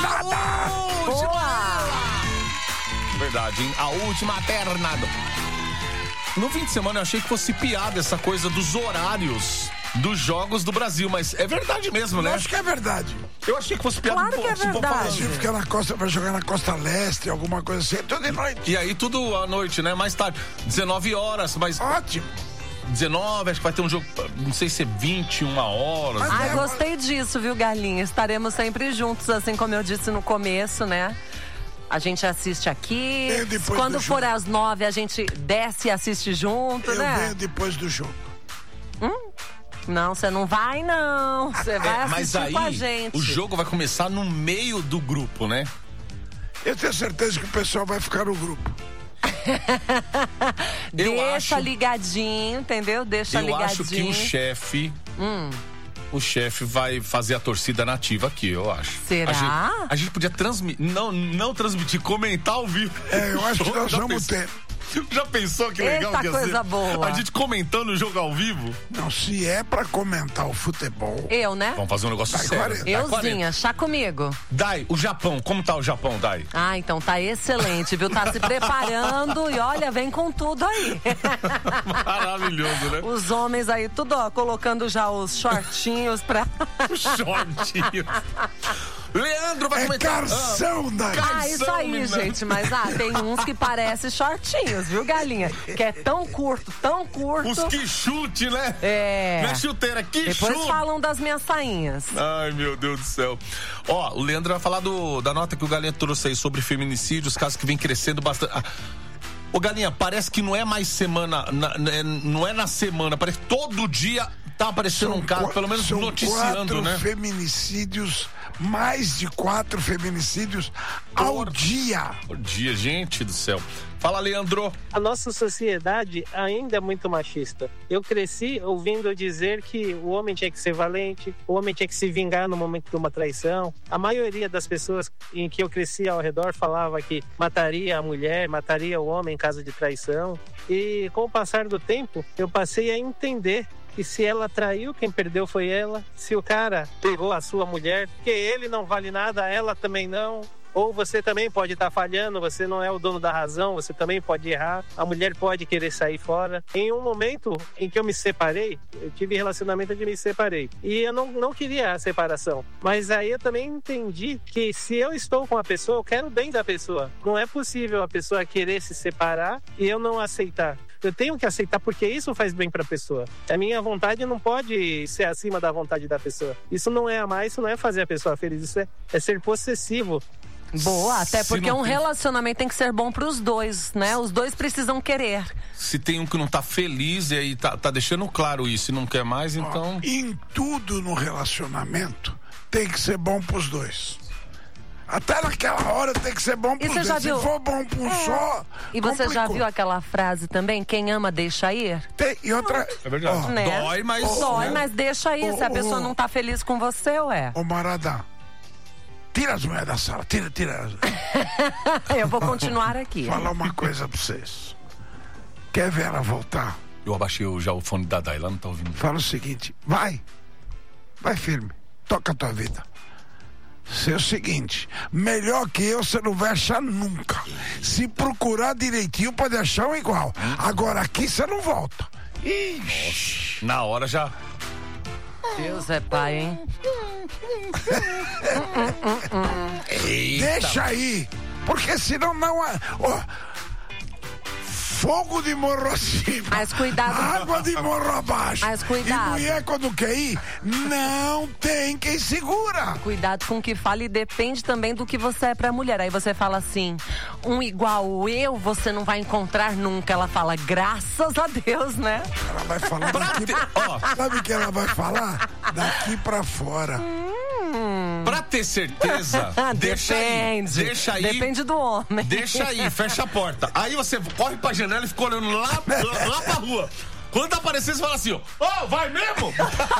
Boa! Verdade, hein? A última pernada. No fim de semana eu achei que fosse piada essa coisa dos horários dos jogos do Brasil, mas é verdade mesmo, né? Eu acho que é verdade. Eu achei que fosse piada. Claro que é verdade. Se ficar na costa, vai jogar na costa leste, alguma coisa assim, tudo de noite. E aí tudo à noite, né? Mais tarde, dezenove horas, mas... Ótimo. dezenove, acho que vai ter um jogo, não sei se é vinte e uma horas. Ah, gostei disso, viu, Galinha? Estaremos sempre juntos, assim como eu disse no começo, né? A gente assiste aqui. Quando for às nove, a gente desce e assiste junto, eu né? Eu venho depois do jogo. Hum? Não, você não vai, não. Você vai é, assistir mas aí, com a gente. O jogo vai começar no meio do grupo, né? Eu tenho certeza que o pessoal vai ficar no grupo. Deixa acho, ligadinho, entendeu? Deixa eu ligadinho. Eu acho que o chefe... Hum. O chefe vai fazer a torcida nativa aqui, eu acho. Será? A gente, a gente podia transmitir, não, não transmitir, comentar ao vivo. É, eu acho que nós vamos pensou, ter. Já pensou que legal Eita, que ia coisa ser? boa. A gente comentando o jogo ao vivo? Não, se é pra comentar o futebol... Eu, né? Vamos fazer um negócio Dai sério. quarenta. Euzinha, chá comigo. Dai, o Japão, como tá o Japão, Dai? Ah, então tá excelente, viu? Tá se preparando e olha, vem com tudo aí. Maravilhoso, né? Os homens aí, tudo, ó, colocando já os shortinhos pra... Os shortinhos. Leandro vai é comentar. Garção, Dai. Ah, isso aí, menina. Gente. Mas, ah, tem uns que parecem shortinhos, viu, Galinha? Que é tão curto, tão curto. Os que chute, né? É. Não é chuteira, que Depois chute. Depois falam das minhas sainhas. Ai, meu Deus do céu. Ó, o Leandro vai falar do, da nota que o Galinha trouxe aí sobre feminicídios, casos que vem crescendo bastante. Ah, ô, Galinha, parece que não é mais semana, na, não é na semana, parece que todo dia tá aparecendo são um caso, qu- pelo menos são noticiando, quatro né? feminicídios, mais de quatro feminicídios ao Por... dia. Por dia, gente do céu. Fala, Leandro. A nossa sociedade ainda é muito machista. Eu cresci ouvindo dizer que o homem tinha que ser valente, o homem tinha que se vingar no momento de uma traição. A maioria das pessoas em que eu cresci ao redor falava que mataria a mulher, mataria o homem em caso de traição. E com o passar do tempo, eu passei a entender que se ela traiu, quem perdeu foi ela. Se o cara pegou a sua mulher, porque ele não vale nada, ela também não. Ou você também pode estar falhando, você não é o dono da razão, você também pode errar, a mulher pode querer sair fora. Em um momento em que eu me separei, eu tive relacionamento de me separei, e eu não, não queria a separação, mas aí eu também entendi que se eu estou com a pessoa, eu quero o bem da pessoa. Não é possível a pessoa querer se separar e eu não aceitar. Eu tenho que aceitar porque isso faz bem para a pessoa. A minha vontade não pode ser acima da vontade da pessoa. Isso não é amar, isso não é fazer a pessoa feliz, isso é, é ser possessivo. Boa, até Se porque não um tem- relacionamento tem que ser bom pros dois, né? Os dois precisam querer. Se tem um que não tá feliz e aí tá, tá deixando claro isso e não quer mais, então... Em tudo no relacionamento tem que ser bom pros dois. Até naquela hora tem que ser bom E pros você dois. já Se viu? for bom pra um É. só, E você já complicou. viu aquela frase também? Quem ama, deixa ir? Tem, e outra... É verdade. Ó, Né? Dói, mas... Dói, né? mas deixa ir. Se a Ô, pessoa ô, não tá feliz com você, ué. Ô, Maradá, tira as mulheres da sala, tira, tira. Eu vou continuar aqui. Falar uma coisa pra vocês. Quer ver ela voltar? Eu abaixei o- já o fone da Day, ela não tá ouvindo. Fala o seguinte, vai, vai firme, toca a tua vida. Ser o seguinte, melhor que eu você não vai achar nunca. Se procurar direitinho pode achar um igual. Agora aqui você não volta. Ixi. Na hora já... Deus é pai, hein? Deixa aí, porque senão não há... Ó, fogo de morro acima. Mas cuidado. Água de morro abaixo. Mas cuidado. E mulher quando quer ir, não tem quem segura. Cuidado com o que fala e depende também do que você é pra mulher. Aí você fala assim, um igual eu você não vai encontrar nunca. Ela fala, graças a Deus, né? Ela vai falar daqui... Ó, sabe o que ela vai falar? Daqui pra fora. Hum. Pra ter certeza, deixa aí. Depende. Deixa aí. Depende do homem. Deixa aí, fecha a porta. Aí você corre pra janela e fica olhando lá, lá, lá pra rua. Quando aparecer, você fala assim, ó, oh, vai mesmo?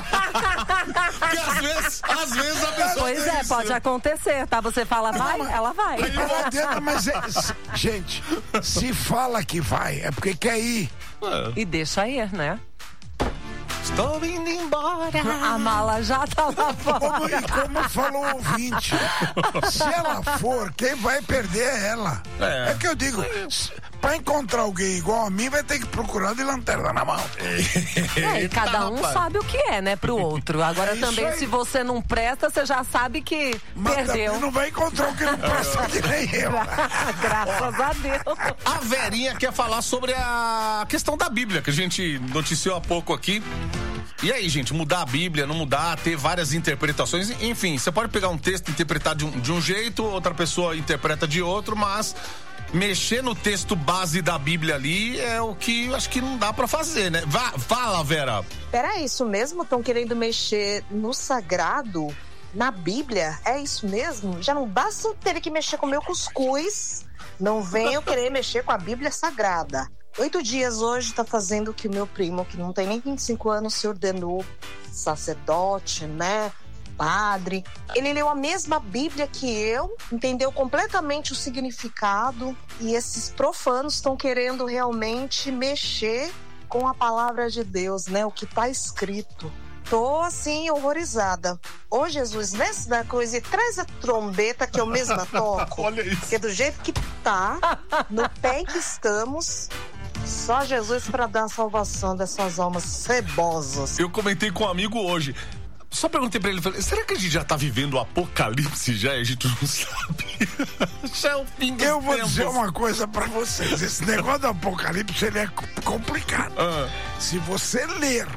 Porque às vezes, às vezes a pessoa... Pois é, isso. pode acontecer, tá? Você fala, vai, ela vai. Aí não adianta, mas é, gente, se fala que vai, é porque quer ir. E deixa ir, né? Estou indo embora. A mala já tá lá fora. Como, e como falou o ouvinte, se ela for, quem vai perder é ela. É. É que eu digo, s- pra encontrar alguém igual a mim, vai ter que procurar de lanterna na mão. É, e cada um rapaz. sabe o que é, né, pro outro. Agora É isso também, aí. se você não presta, você já sabe que Mas perdeu. também não vai encontrar o que não presta que nem eu. Graças a Deus. A Verinha quer falar sobre a questão da Bíblia, que a gente noticiou há pouco aqui. E aí, gente, mudar a Bíblia, não mudar, ter várias interpretações, enfim, você pode pegar um texto e interpretar de um, de um jeito, outra pessoa interpreta de outro, mas mexer no texto base da Bíblia ali é o que eu acho que não dá pra fazer, né? Vá, fala, Vera. Pera, é isso mesmo? Estão querendo mexer no sagrado, na Bíblia? É isso mesmo? Já não basta ter que mexer com o meu cuscuz, não venham querer mexer com a Bíblia Sagrada. Oito dias hoje tá fazendo que o meu primo, que não tem nem vinte e cinco anos, se ordenou sacerdote, né? Padre. Ele leu a mesma Bíblia que eu, entendeu completamente o significado, e esses profanos estão querendo realmente mexer com a palavra de Deus, né? O que tá escrito. Tô assim, horrorizada. Ô Jesus, nessa da coisa, e traz a trombeta que eu mesma toco. Olha isso. Porque do jeito que tá, no pé em que estamos, só Jesus para dar a salvação dessas almas cebosas. Eu comentei com um amigo hoje. Só perguntei pra ele, falei, será que a gente já tá vivendo o apocalipse já e a gente não sabe? Já é o fim dos Eu vou tempos. dizer uma coisa pra vocês. Esse negócio do apocalipse, ele é co- complicado. Ah. Se você ler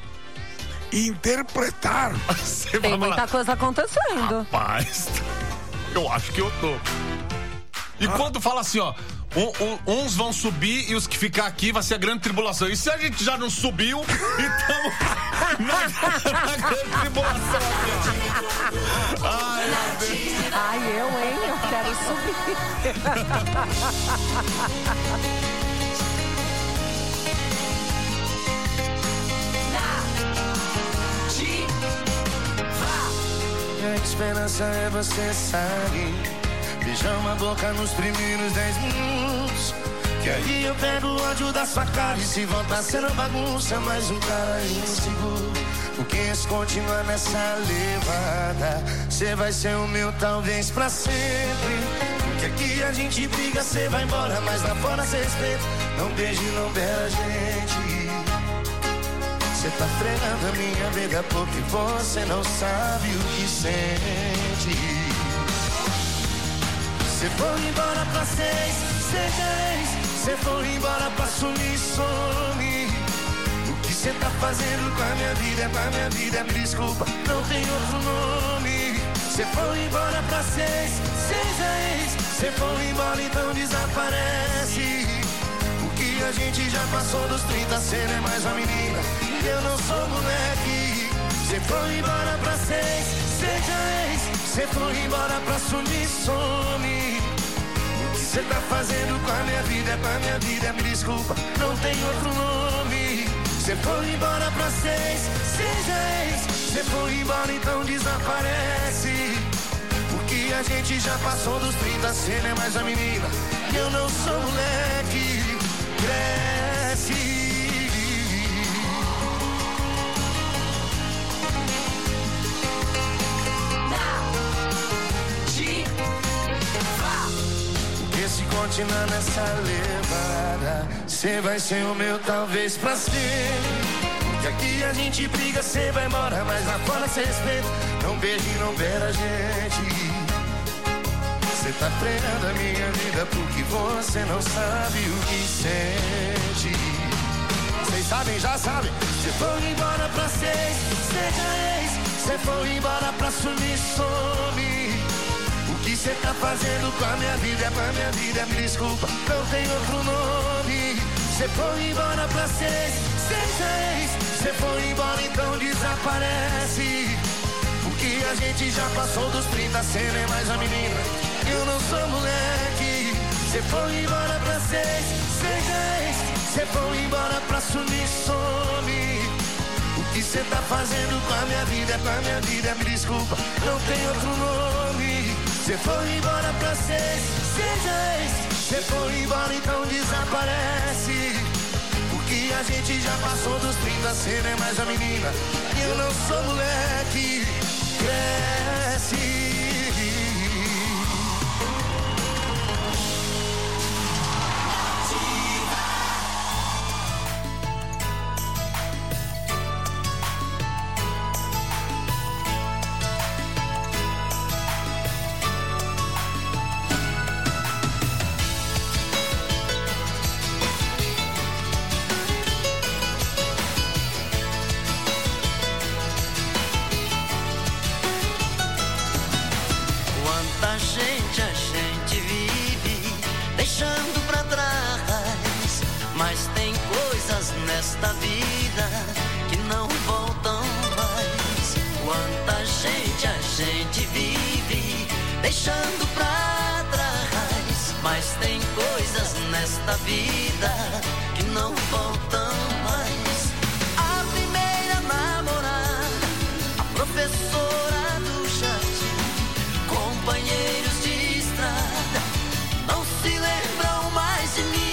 e interpretar... Você Tem vai muita falar, coisa acontecendo. Rapaz, eu acho que eu tô. E quando fala assim, ó, um- um- uns vão subir e os que ficar aqui vai ser a grande tribulação. E se a gente já não subiu, então na, na grande tribulação aqui, ó. Ai, meu Deus. Ai, eu, hein? Eu quero subir. A esperança é você sair. Beijar uma boca nos primeiros dez minutos. Que aí eu pego o ódio da sua cara. E se voltar sendo bagunça, mais um cara inseguro. Porque se continuar nessa levada, cê vai ser o meu talvez pra sempre. Porque aqui a gente briga, cê vai embora, mas lá fora cê respeita. Não beije, não beija a gente. Cê tá frenando a minha vida porque você não sabe o que sente. Cê foi embora pra seis, seja ex. Cê foi embora pra sumir, some. O que cê tá fazendo com a minha vida, com a minha vida, me desculpa, não tem outro nome. Você foi embora pra seis, seja ex. Você foi embora, então desaparece. Porque a gente já passou dos trinta, cê não é mais uma menina, eu não sou moleque. Você foi embora pra seis, seja ex. Você foi embora pra sumir, some. O que você tá fazendo com a minha vida, com a minha vida, me desculpa, não tem outro nome. Você foi embora pra seis, seja ex. Você foi embora, então desaparece. Porque a gente já passou dos trinta, cê não é mais a menina, eu não sou moleque. Cresce. Porque se continuar nessa levada, cê vai ser o meu talvez pra sempre. Porque aqui a gente briga, cê vai embora, mas lá fora cê respeita. Não beija e não beira a gente. Você tá treinando a minha vida porque você não sabe o que sente. Vocês sabem, já sabem. Você foi embora pra seis, seja ex. Você foi embora pra sumir, some. O que você tá fazendo com a minha vida, com a minha vida, me desculpa, não tem outro nome. Você foi embora pra seis, seja ex. Você foi embora, então desaparece. Porque a gente já passou dos trinta, cê não é mais a menina, eu não sou moleque. Você foi embora pra seis, seja ex. Você foi embora pra sumir, some. O que você tá fazendo com a minha vida, com a minha vida, me desculpa, não tem outro nome. Você foi embora pra seis, seja ex. Você foi embora, então desaparece. Porque a gente já passou dos trinta, cê não é mais a menina, eu não sou moleque. Cresce. Nesta vida que não voltam mais. Quanta gente a gente vive deixando pra trás. Mas tem coisas nesta vida que não voltam mais. A primeira namorada, a professora do jardim, companheiros de estrada, não se lembram mais de mim.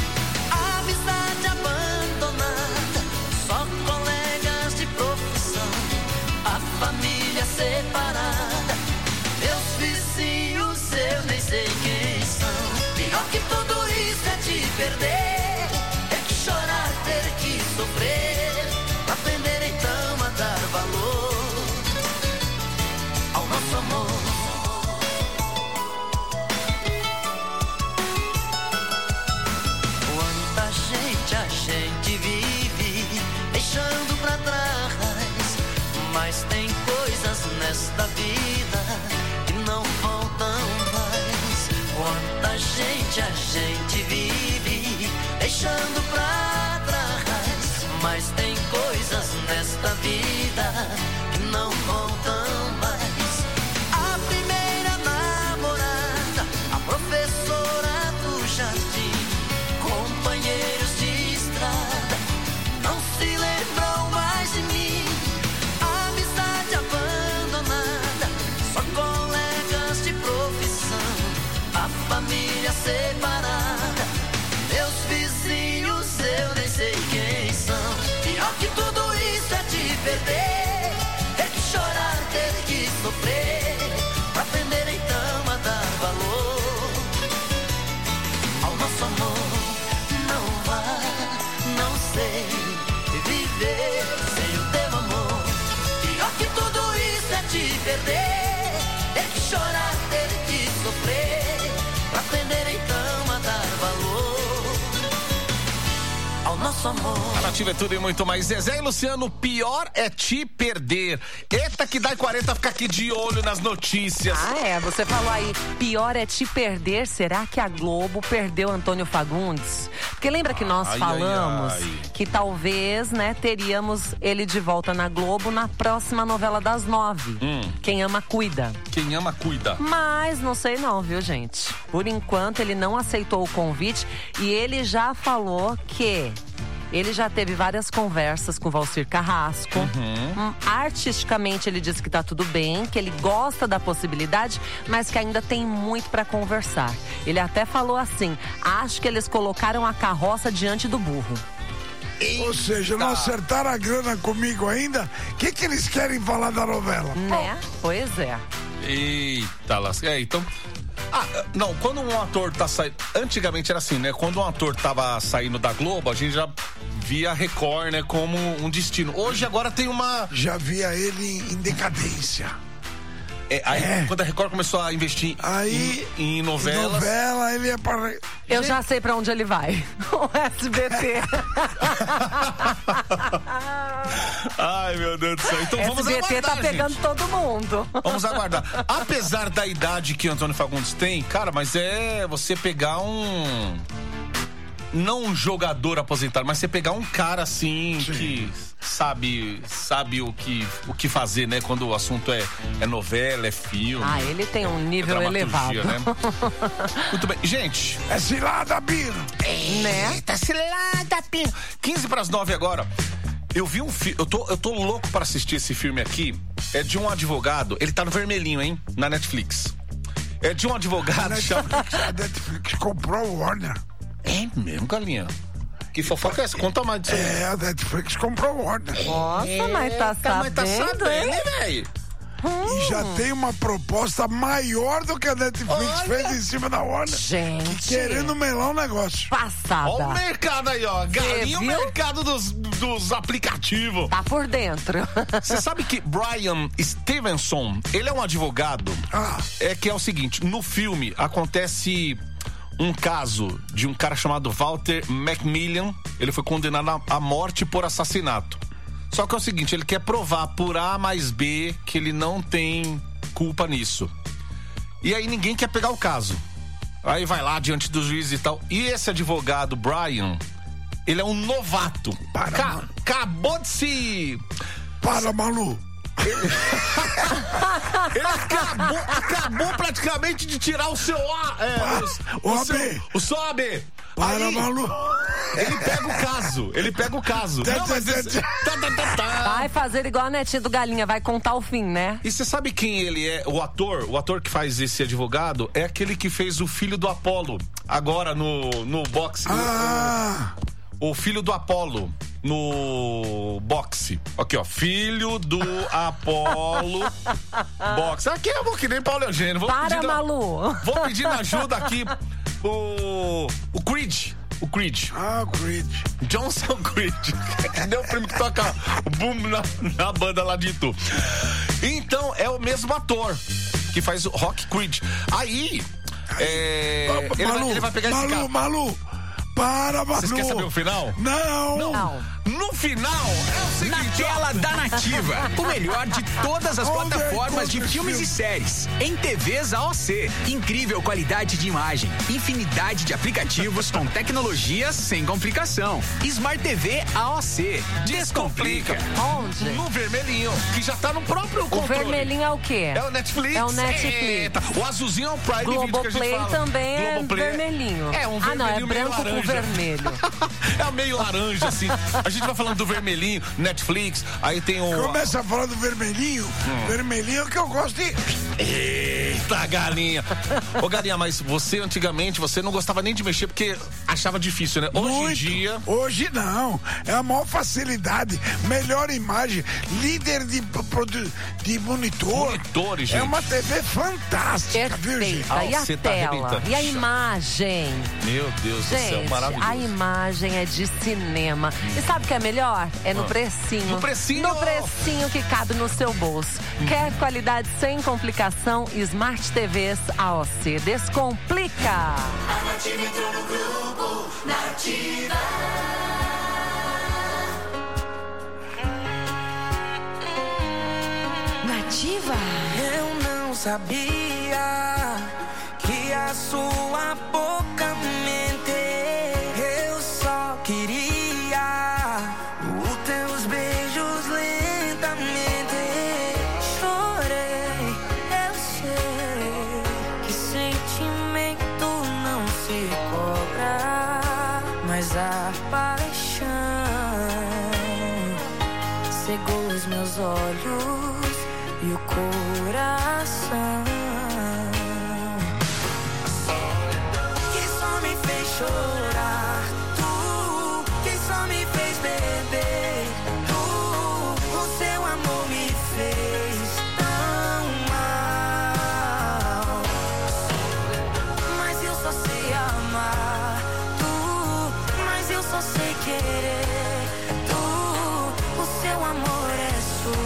Separada, meus vizinhos eu nem sei quem são. Pior que tudo isso é te perder, é que chorar, ter que sofrer, pra aprender então a dar valor ao nosso amor. Quanta gente a gente vive deixando pra trás, mas tem nesta vida que não voltam mais. Quanta gente a gente vive deixando pra trás, mas tem coisas nesta vida que não voltam mais. A primeira namorada, a professora do jardim, companheiros de estrada, não se lembram mais de mim. Família separada, meus vizinhos eu nem sei quem são. Pior que tudo isso é te perder, ter que chorar, ter que sofrer, pra aprender então a dar valor ao nosso amor. Não vá, não sei viver sem o teu amor. Pior que tudo isso é te perder, ter que chorar, ter que sofrer, pra aprender então a dar valor ao nosso nosso amor. A Nativa é tudo e muito mais. Zezé e Luciano, pior é te perder. Eita que dá e quarenta, fica aqui de olho nas notícias. Ah, é, você falou aí, pior é te perder. Será que a Globo perdeu Antônio Fagundes? Porque lembra que nós Ai, falamos ai, ai. que talvez, né, teríamos ele de volta na Globo na próxima novela das nove. Hum. Quem ama, cuida. Quem ama, cuida. Mas não sei não, viu, gente? Por enquanto, ele não aceitou o convite e ele já falou que ele já teve várias conversas com o Valcir Carrasco. Uhum. Hum, artisticamente, ele disse que tá tudo bem, que ele gosta da possibilidade, mas que ainda tem muito pra conversar. Ele até falou assim, acho que eles colocaram a carroça diante do burro. Eita. Ou seja, não acertaram a grana comigo ainda. O que, que eles querem falar da novela? Né? Pois é. Eita, lasca. É, então... Ah, não, quando um ator tá saindo... Antigamente era assim, né? Quando um ator tava saindo da Globo, a gente já via a Record, né? Como um destino. Hoje, agora tem uma... Já via ele em decadência. É, aí, É. quando a Record começou a investir Aí, em, em novelas... novela, ele é para... Eu já sei pra onde ele vai. O S B T. Ai, meu Deus do céu. Então vamos S B T aguardar, tá pegando gente. todo mundo. Vamos aguardar. Apesar da idade que Antônio Fagundes tem, cara, mas é você pegar um... Não um jogador aposentado, mas você pegar um cara assim, Sim. que sabe, sabe o, que, o que fazer, né? Quando o assunto é, é novela, é filme. Ah, ele tem um nível é elevado. Né? Muito bem. Gente. É cilada, Bino. Né? Tá cilada, Bino. quinze para as nove agora. Eu vi um filme, eu tô, eu tô louco para assistir esse filme aqui. É de um advogado, ele tá no vermelhinho, hein? Na Netflix. É de um advogado. A Netflix, a Netflix comprou o Warner. É mesmo, galinha? Que fofoca é essa? Conta mais disso aí. É, a Netflix comprou o Warner. Nossa, é, mas tá sabendo, mas tá sabendo, hein, velho? Hum. E já tem uma proposta maior do que a Netflix Olha. fez em cima da Warner. Gente. Que querendo melar o negócio. Passada. Olha o mercado aí, ó. Galinha, o mercado dos, dos aplicativos. Tá por dentro. Você sabe que Brian Stevenson, ele é um advogado. Ah. É que é o seguinte, no filme acontece... um caso de um cara chamado Walter Macmillan. Ele foi condenado à morte por assassinato. Só que é o seguinte, ele quer provar por A mais B que ele não tem culpa nisso. E aí ninguém quer pegar o caso. Aí vai lá diante do juiz e tal. E esse advogado, Brian, ele é um novato. Para, Ca- acabou de se... Para, Malu. Ele, ele acabou, acabou praticamente de tirar o seu A, é, o, o, o, seu, A B. o seu A B. Para, Aí, Malu. Ele pega o caso, ele pega o caso. Não, mas esse, tá, tá, tá, tá. Vai fazer igual a netinha do Galinha, vai contar o fim, né? E você sabe quem ele é? O ator, o ator que faz esse advogado é aquele que fez o filho do Apolo, agora no, no boxe. Ah. O, o filho do Apolo no boxe. Aqui, ó. Filho do Apolo boxe. Aqui eu vou que nem Paulo Eugênio. Vou Para, pedindo, Malu. Vou pedindo ajuda aqui. O, o Creed. O Creed. Ah, o Creed. Johnson Creed. Cadê o primo que toca o boom na, na banda lá de Itu? Então, é o mesmo ator que faz o Rock Creed. Aí, é, Malu, ele, vai, ele vai pegar Malu, esse cara. Malu, para, Malu. Vocês querem saber o final? Não. Não. No final, é o seguinte, Na tela ó. da Nativa, o melhor de todas as Onde plataformas de encontra filmes esse e séries. Em T Vs A O C. Incrível qualidade de imagem, infinidade de aplicativos com tecnologias sem complicação. Smart T V A O C. Descomplica. Onde? No vermelhinho, que já tá no próprio O controle. vermelhinho é o quê? É o Netflix. É o Netflix. Eita, o azulzinho é o Prime Video que a gente Globoplay fala. também é Globoplay. vermelhinho. É um Ah, não, é vermelhinho meio branco com laranja. vermelho. É meio laranja, assim. A gente vai falando do vermelhinho, Netflix, aí tem o... Começa a falar do vermelhinho. Hum. Vermelhinho é o que eu gosto de... Eita, galinha. Ô, galinha, mas você antigamente, você não gostava nem de mexer porque achava difícil, né? Hoje Muito. em dia... Hoje não. É a maior facilidade. Melhor imagem. Líder de, produ- de monitor. Monitores, gente. É uma T V fantástica, viu, gente? Perfeita. Ah, E a você tá tela? arrebentando. E a imagem? Meu Deus do céu, Gente, maravilhoso. a imagem é de cinema. E sabe o que é melhor? É no Ah. precinho. No precinho? No precinho que cabe no seu bolso. Quer qualidade sem complicação? Smart T Vs A O C. Descomplica! A Nativa entrou no grupo, Nativa. Nativa. Eu não sabia que a sua boca mente. Eu só queria os teus beijos lentamente. Chorei, eu sei que sentimento não se cobra, mas a paixão cegou os meus olhos e o coração. Que só me fez chorar, tu, que só me fez beber, tu, o seu amor me fez tão mal. Mas eu só sei amar, tu, mas eu só sei querer, tu, o seu amor é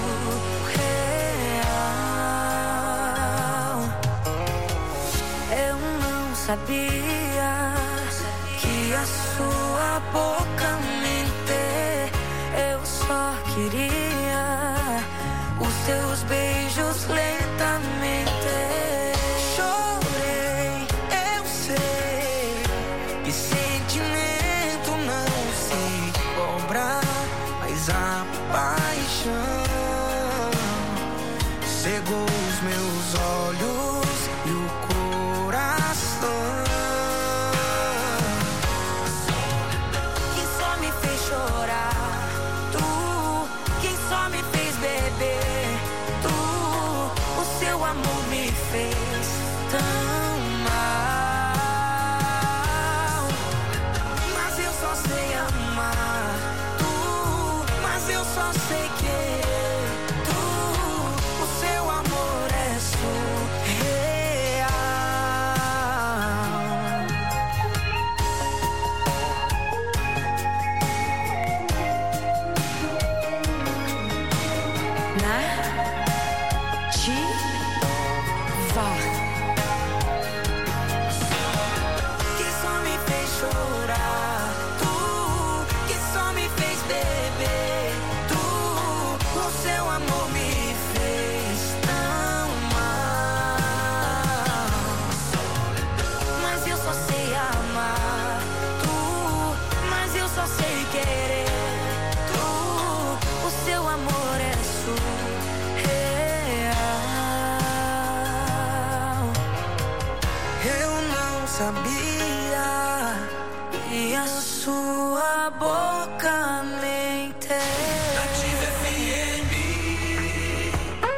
surreal. Eu não sabia que a sua boca mente. Eu só queria os seus beijos lentamente. Chorei, eu sei que sentimento não se cobra, mas a paixão cegou os meus olhos e o coração. Que só me fez chorar, tu, que só me fez beber, tu, o seu amor me fez tão mal. Mas eu só sei amar, tu, mas eu só sei querer, tu, o seu amor é surreal. Nativa. Que só me fez chorar, tu, que só me fez beber, tu, o seu amor me fez tão mal. Mas eu só sei amar, tu, mas eu só sei querer, tu, o seu amor é surreal. Eu não sabia que a sua boca mente. Nativa F M.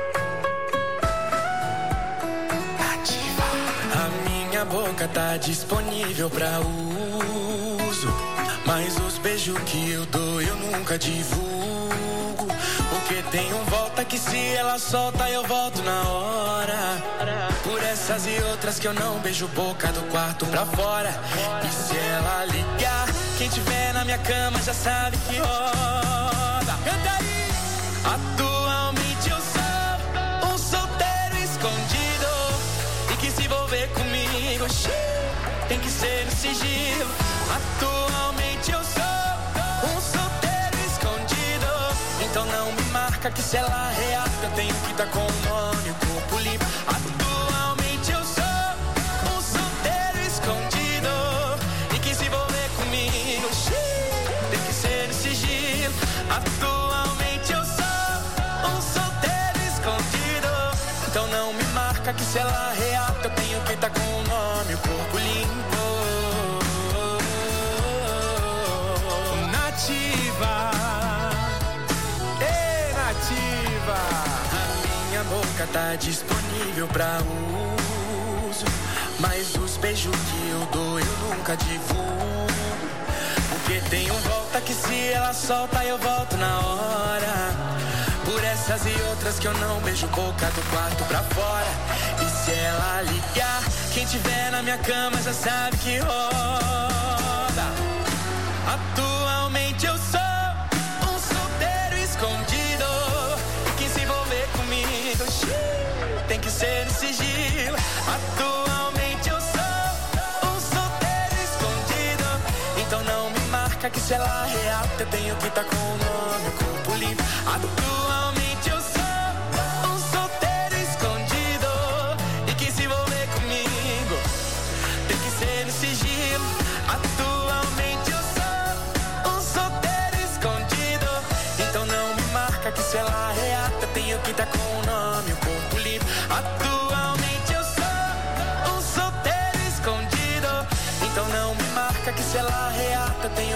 Nativa. A minha boca tá disponível pra uso, mas os beijos que eu dou eu nunca divulgo, porque tem um volta que se ela solta eu volto na hora. Por essas e outras que eu não beijo boca do quarto pra fora. E se ela ligar, quem tiver na minha cama já sabe que roda. Canta aí! Atualmente eu sou um solteiro escondido, e que se envolver comigo tem que ser no sigilo. Atualmente eu sou um solteiro escondido, então não me marca que se ela reata eu tenho que tá com o nome e o corpo limpo. Atualmente eu sou um solteiro escondido, e que se envolver comigo tem que ser no sigilo. Atualmente eu sou um solteiro escondido, então não me marca que se ela reata eu tenho que tá com o nome e o corpo limpo. Nativa. Ei, Nativa. A minha boca tá disponível pra uso, mas os beijos que eu dou eu nunca divulgo, porque tem um volta que se ela solta eu volto na hora. Por essas e outras que eu não beijo boca do quarto pra fora. E se ela ligar, quem tiver na minha cama já sabe que roda. Atualmente eu sou um solteiro escondido, e quem se envolver comigo tem que ser no sigilo. Atualmente eu sou um solteiro escondido, então não me marca que se ela reata eu tenho que tá com o nome, o corpo limpo. Atualmente eu sou um solteiro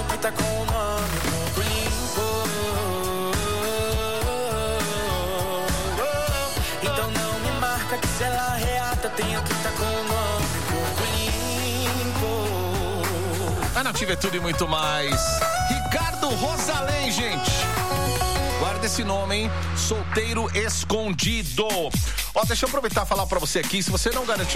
tenho que tá com o nome corpo limpo. Então não me marca que se ela reata, tenho que tá com o nome corpo limpo. A Nativa é tudo e muito mais. Ricardo Rosalém, gente. Guarda esse nome, hein? Solteiro escondido. Ó, deixa eu aproveitar e falar pra você aqui, se você não garantiu